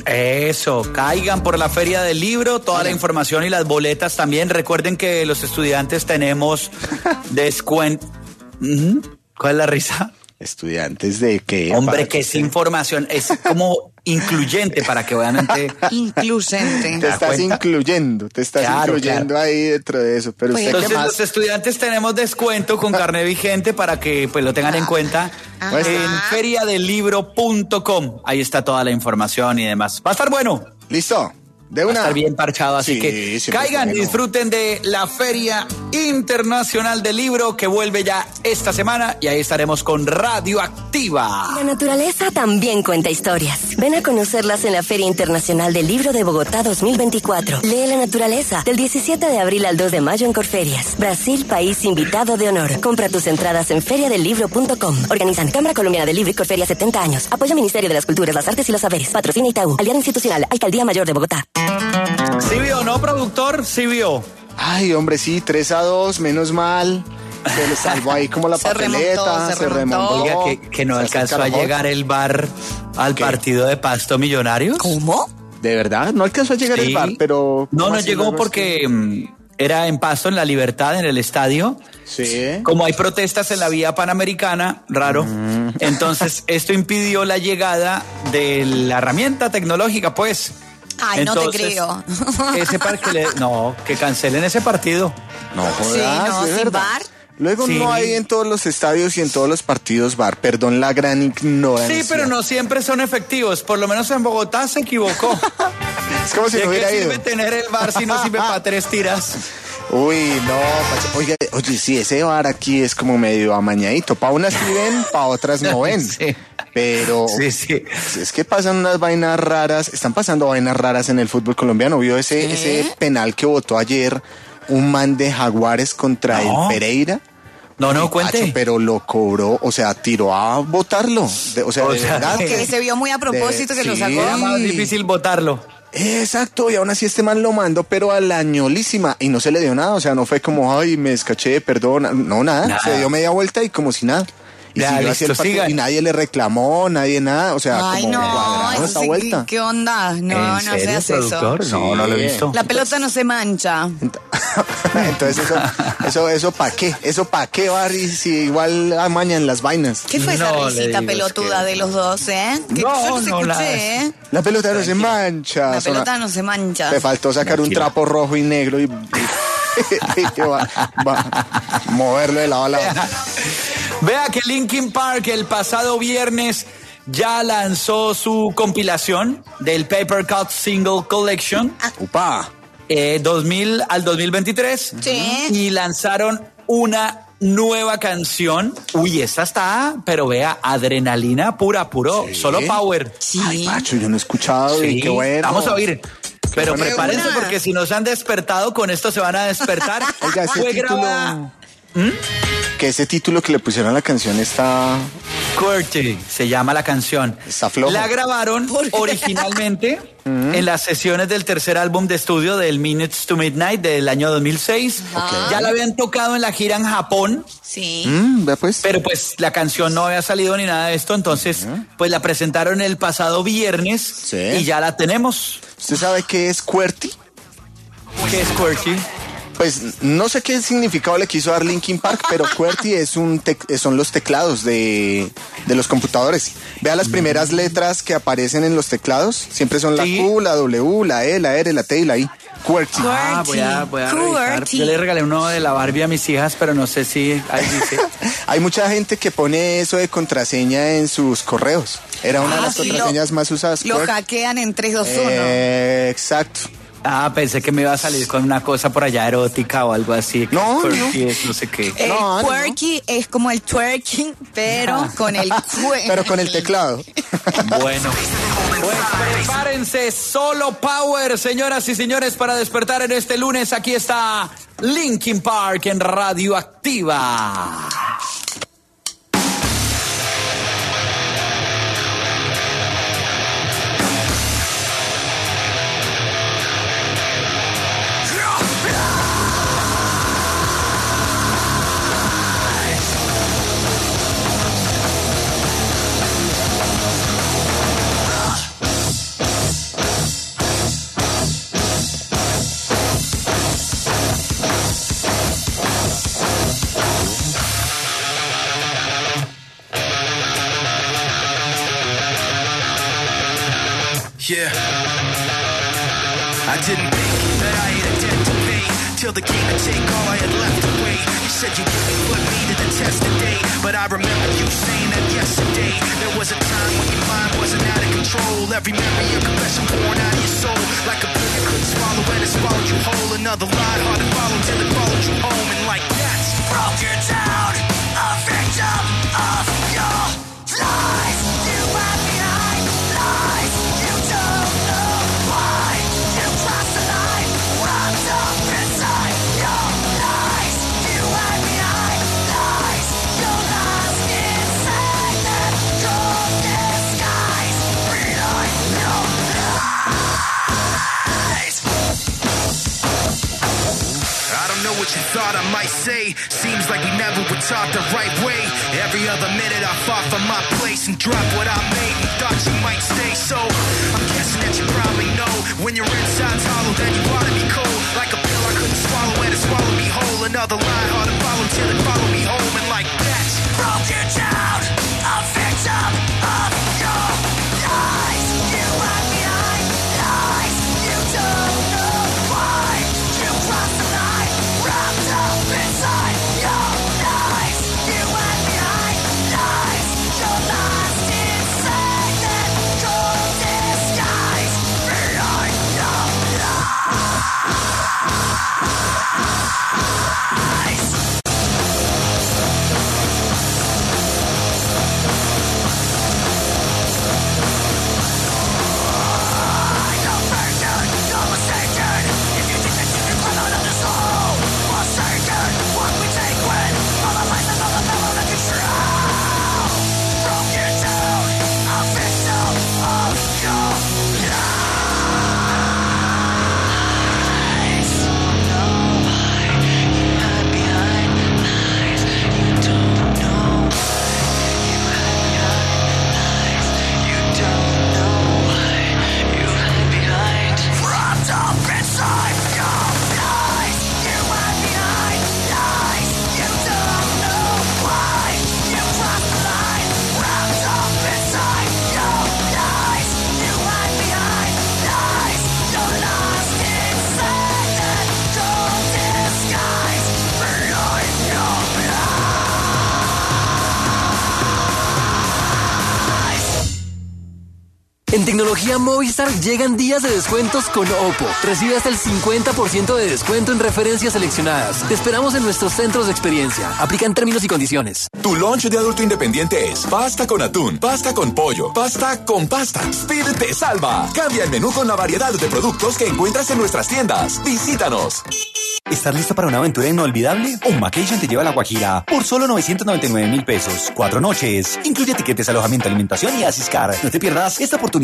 Eso, caigan por la Feria del Libro, toda la información y las boletas también. Recuerden que los estudiantes tenemos descuento. Ujú. ¿Cuál es la risa? ¿Estudiantes de qué? Hombre, Para que es información, es como incluyente para que obviamente... Incluyente. Te estás cuenta? incluyendo, te estás Claro, incluyendo claro. ahí dentro de eso. Pero Pues, usted qué Entonces más. los estudiantes tenemos descuento con carnet vigente para que pues lo tengan en cuenta Ajá. en feria del libro punto com. Ahí está toda la información y demás. Va a estar bueno. ¿Listo? De Va a una. estar bien parchado, así Sí, que siempre caigan, bueno. disfruten de la Feria Internacional del Libro que vuelve ya esta semana y ahí estaremos con Radioactiva. La naturaleza también cuenta historias. Ven a conocerlas en la Feria Internacional del Libro de Bogotá dos mil veinticuatro. Lee la naturaleza del diecisiete de abril al dos de mayo en Corferias. Brasil, país invitado de honor. Compra tus entradas en feria del libro punto com. Organizan Cámara Colombiana del Libro y Corferias setenta años. Apoya Ministerio de las Culturas, las Artes y los Saberes. Patrocina Itaú. Alianza Institucional. Alcaldía Mayor de Bogotá. ¿Sí vio, no, productor? Sí vio. Ay, hombre, sí, tres a dos, menos mal. Se le salvó ahí como la Se remontó, papeleta, se se remontó. Oiga, que, que no Se alcanzó acerca a la voz. llegar el bar al ¿Qué? partido de Pasto Millonarios. ¿Cómo? ¿De verdad? No alcanzó a llegar Sí. el bar, pero... No, ¿cómo no así llegó luego porque mm, era en Pasto, en La Libertad, en el estadio. Sí. Como hay protestas en la vía panamericana, raro, entonces esto impidió la llegada de la herramienta tecnológica, pues. Ay, no te Entonces, creo. Ese parque le- no, que cancelen ese partido. No jodas, Sí, no, de sin verdad. bar. Luego Sí. no hay en todos los estadios y en todos los partidos bar. Perdón la gran ignorancia. Sí, pero no siempre son efectivos. Por lo menos en Bogotá se equivocó. Es como si ¿De no qué hubiera ido. sirve tener el bar si no sirve para tres tiras? Uy, no, pacha- oiga, oye, sí, ese bar aquí es como medio amañadito. Para unas sí ven, para otras no ven. Sí. Pero Sí, sí. es que pasan unas vainas raras, están pasando vainas raras en el fútbol colombiano. ¿Vio ese, ese penal que votó ayer un man de Jaguares contra No. el Pereira? No, no, Pacho, cuente. pero lo cobró, o sea, tiró a votarlo. De- o sea, O de sea, verdad. Que se vio muy a propósito De- que lo sí. sacó. Era más difícil votarlo. Exacto, y aún así este man lo mandó, pero a la ñolísima, y no se le dio nada, o sea, no fue como, ay, me escaché, perdón, no, nada, Nada. se dio media vuelta y como si nada. Y Ya, siguió listo, hacia el partido, sigan. y nadie le reclamó, nadie nada, o sea, Ay, como no, cuadrado eso esta sí, vuelta. ¿qué, qué onda? No, no ¿En se serio, hace productor? eso. No, no lo he Sí. visto. La pelota no se mancha. Entonces eso, eso, eso pa' qué, eso pa' qué, Barry, si igual amañan las vainas. ¿Qué fue esa No, le risita digo, pelotuda es que- de los dos, eh? Que No, yo no se no, escuché, la- ¿eh? La pelota no se mancha. La Sona- pelota no se mancha. Te faltó sacar un Tranquila. trapo rojo y negro y, y- y que va, va a moverlo de lado a lado. Vea que Linkin Park el pasado viernes ya lanzó su compilación del Paper Cut Single Collection Upa. eh, dos mil al dos mil veintitrés. Sí. Y lanzaron una nueva canción. Uy, esta está, pero vea, adrenalina pura, puro, Sí. solo power. Sí. Ay, Pacho, yo no he escuchado y Sí, qué bueno. vamos a oír. Pero bueno. prepárense Una. porque si no se han despertado, con esto se van a despertar. Oiga, ese Fue título, grabada. que ese título que le pusieron a la canción está... Qwerty se llama la canción. Está flojo. La grabaron originalmente en las sesiones del tercer álbum de estudio del Minutes to Midnight del año dos mil seis. Ok. Ya la habían tocado en la gira en Japón, Sí. Mm, vea pues. pero pues la canción no había salido ni nada de esto, entonces pues la presentaron el pasado viernes Sí. y ya la tenemos. ¿Usted sabe qué es QWERTY? ¿Qué es QWERTY? Pues no sé qué significado le quiso dar Linkin Park, pero QWERTY es un tec- son los teclados de, de los computadores. Vea las primeras letras que aparecen en los teclados, siempre son la Sí. Q, la W, la E, la R, la T y la I. QWERTY. Ah, voy a, voy a revisar. Yo le regalé uno de la Barbie a mis hijas, pero no sé si ahí dice. Hay mucha gente que pone eso de contraseña en sus correos. Era una Ah, de las sí, contraseñas más usadas. Lo QWERTY. hackean en tres, dos, uno. Eh, exacto. Ah, pensé que me iba a salir con una cosa por allá erótica o algo así. No, QWERTY es no sé qué. El No, no, quirky es como el twerking, pero con el cue- Pero con el teclado. Bueno, pues prepárense, solo power, señoras y señores, para despertar en este lunes. Aquí está Linkin Park en Radioactiva. Yeah. I didn't think that I had a debt to pay till the game to take all I had left away. You said you wouldn't put me to the test today, but I remember you saying that yesterday. There was a time when your mind wasn't out of control. Every memory a confession pouring out of your soul, like a pill you couldn't swallow and it swallowed you whole. Another lie hard to follow till it followed you home, and like that's broke you down, a victim of your lies. You left behind lies. You don't know why you crossed the line, wrapped up inside your lies. You left behind lies. You're lost inside that cold disguise. Behind your lies. I don't know what you thought I might say. Seems like we never were taught the right way. Every other minute I fought for my place and dropped what I made and thought you might stay. So I'm guessing that you probably know when your inside's hollow, then you wanna be cold. Like a pill I couldn't swallow and it swallowed me whole. Another lie hard to follow till it followed me home, and like that broke you down, a victim of your lies. You left behind lies. You don't know why you crossed the line, wrapped up inside your lies. You left behind lies. You're lost inside that cold disguise. Behind your lies. Wrapped up inside your lies. You left behind lies. You don't know why you crossed the line. Wrapped up inside your lies. You left behind lies. You're lost inside that cold disguise. Behind your lies. En Tecnología Movistar llegan días de descuentos con Oppo. Recibe hasta el cincuenta por ciento de descuento en referencias seleccionadas. Te esperamos en nuestros centros de experiencia. Aplican términos y condiciones. Tu lunch de adulto independiente es pasta con atún, pasta con pollo, pasta con pasta. Speed te salva. Cambia el menú con la variedad de productos que encuentras en nuestras tiendas. Visítanos. ¿Estás listo para una aventura inolvidable? Un vacation te lleva a La Guajira por solo novecientos noventa y nueve mil pesos. Cuatro noches. Incluye tiquetes, alojamiento, alimentación y Asiscar. No te pierdas esta oportunidad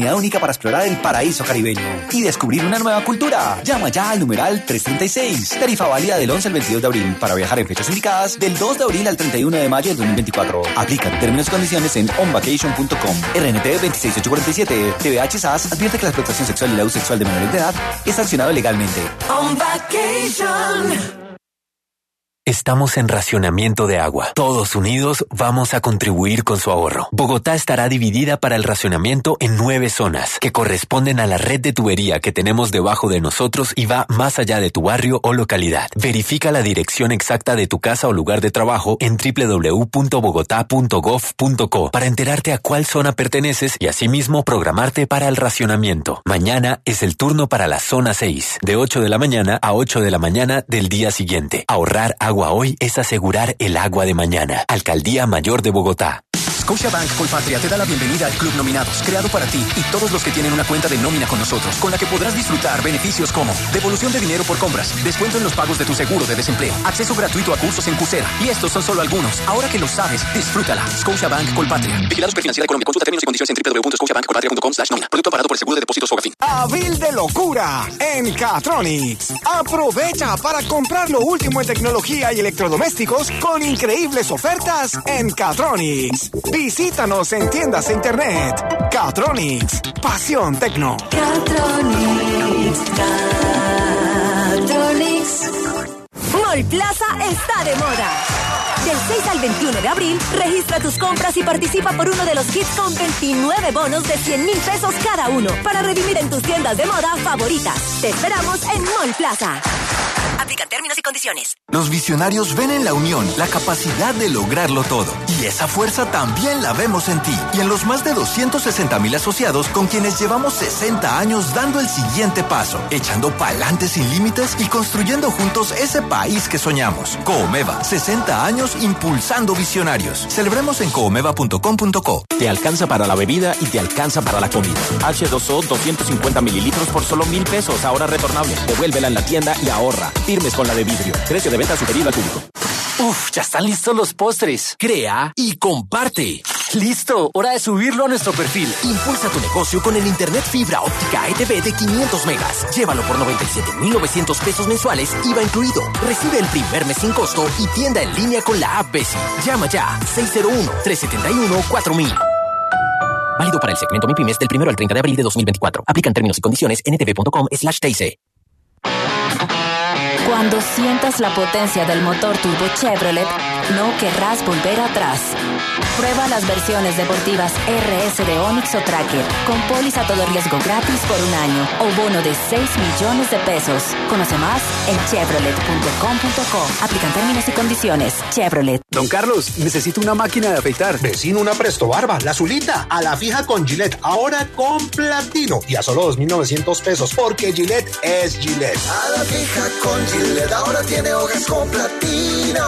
oportunidad única para explorar el paraíso caribeño y descubrir una nueva cultura. Llama ya al numeral trescientos treinta y seis. Tarifa válida del once al veintidós de abril para viajar en fechas indicadas del dos de abril al treinta y uno de mayo de dos mil veinticuatro. Aplican términos y condiciones en on vacation punto com. R N T veintiséis mil ochocientos cuarenta y siete. T V H S A S advierte que la explotación sexual y el abuso sexual de menores de edad es sancionado legalmente. On vacation. Estamos en racionamiento de agua. Todos unidos vamos a contribuir con su ahorro. Bogotá estará dividida para el racionamiento en nueve zonas que corresponden a la red de tubería que tenemos debajo de nosotros y va más allá de tu barrio o localidad. Verifica la dirección exacta de tu casa o lugar de trabajo en doble u doble u doble u punto bogotá punto gov punto co para enterarte a cuál zona perteneces y asimismo programarte para el racionamiento. Mañana es el turno para la zona seis, de ocho de la mañana a ocho de la mañana del día siguiente. Ahorrar agua hoy es asegurar el agua de mañana. Alcaldía Mayor de Bogotá. Scotiabank Colpatria te da la bienvenida al Club Nominados, creado para ti y todos los que tienen una cuenta de nómina con nosotros, con la que podrás disfrutar beneficios como devolución de dinero por compras, descuento en los pagos de tu seguro de desempleo, acceso gratuito a cursos en Coursera. Y estos son solo algunos. Ahora que lo sabes, disfrútala. Scotiabank Colpatria. Vigilado Superfinanciera de Colombia. Consulta términos y condiciones en doble u doble u doble u punto scotiabank colpatria punto com slash nómina. Producto parado por el Seguro de Depósitos Fogafín. Abril de locura en Catronics. Aprovecha para comprar lo último en tecnología y electrodomésticos con increíbles ofertas en Catronics. Visítanos en tiendas e internet. Catronics, pasión tecno. Catronics, Catronics. Mall Plaza está de moda. Del seis al veintiuno de abril, registra tus compras y participa por uno de los kits con veintinueve bonos de cien mil pesos cada uno para redimir en tus tiendas de moda favoritas. Te esperamos en Mall Plaza. Aplican términos y condiciones. Los visionarios ven en la unión la capacidad de lograrlo todo. Y esa fuerza también la vemos en ti y en los más de doscientos sesenta mil asociados con quienes llevamos sesenta años dando el siguiente paso, echando pa'lante sin límites y construyendo juntos ese país que soñamos. Coomeva, sesenta años impulsando visionarios. Celebremos en coomeva punto com punto co. Te alcanza para la bebida y te alcanza para la comida. H dos O doscientos cincuenta mililitros por solo mil pesos, ahora retornable. Devuélvela en la tienda y ahorra. Firmes con la de vidrio. Precio de venta superior al público. Uf, ya están listos los postres. Crea y comparte. Listo, hora de subirlo a nuestro perfil. Impulsa tu negocio con el internet fibra óptica E T V de quinientos megas. Llévalo por noventa y siete mil novecientos pesos mensuales, I V A incluido. Recibe el primer mes sin costo y tienda en línea con la app Besi. Llama ya seis cero uno, tres siete uno, cuatro mil. Válido para el segmento MIPYMES del primero al treinta de abril de dos mil veinticuatro. Aplican términos y condiciones en etv punto com slash T I C. Cuando sientas la potencia del motor turbo Chevrolet, no querrás volver atrás. Prueba las versiones deportivas R S de Onix o Tracker, con póliza todo riesgo gratis por un año o bono de seis millones de pesos. Conoce más en chevrolet punto com punto co. Aplican términos y condiciones. Chevrolet. Don Carlos, necesito una máquina de afeitar. Vecino, una Presto Barba, la azulita, a la fija con Gillette, ahora con platino y a solo dos mil novecientos pesos, porque Gillette es Gillette. A la fija con Gillette, ahora tiene hojas con platino.